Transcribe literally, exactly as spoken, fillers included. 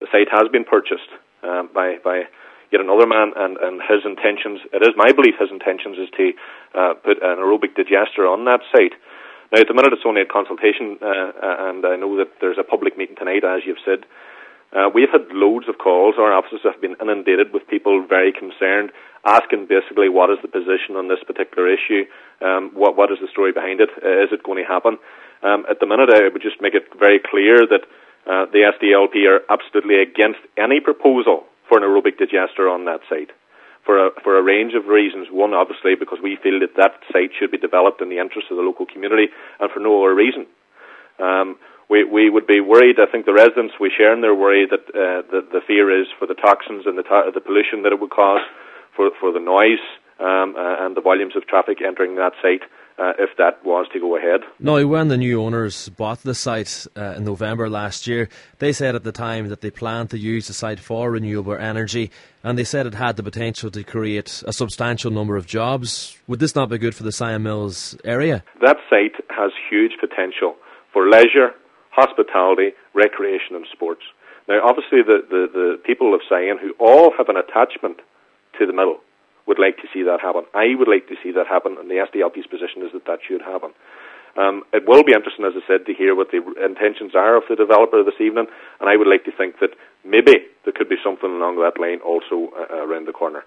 the site has been purchased um, by by yet another man, and, and his intentions, it is my belief his intentions is to uh, put an aerobic digester on that site. Now, at the minute, it's only a consultation, uh, and I know that there's a public meeting tonight, as you've said. Uh, we've had loads of calls. Our offices have been inundated with people very concerned, asking basically what is the position on this particular issue, um, what what is the story behind it, uh, is it going to happen? Um, at the minute, I would just make it very clear that uh, the S D L P are absolutely against any proposal for an aerobic digester on that site, for a, for a range of reasons. One, obviously, because we feel that that site should be developed in the interest of the local community, and for no other reason. Um, We, we would be worried, I think the residents, we share in their worry that uh, the, the fear is for the toxins and the, to- the pollution that it would cause, for, for the noise um, uh, and the volumes of traffic entering that site uh, if that was to go ahead. Now, when the new owners bought the site uh, in November last year, they said at the time that they planned to use the site for renewable energy, and they said it had the potential to create a substantial number of jobs. Would this not be good for the Sion Mills area? That site has huge potential for leisure, hospitality, recreation and sports. Now, obviously, the, the, the people of Sion, who all have an attachment to the middle, would like to see that happen. I would like to see that happen, and the S D L P's position is that that should happen. Um, it will be interesting, as I said, to hear what the intentions are of the developer this evening, and I would like to think that maybe there could be something along that line also uh, around the corner.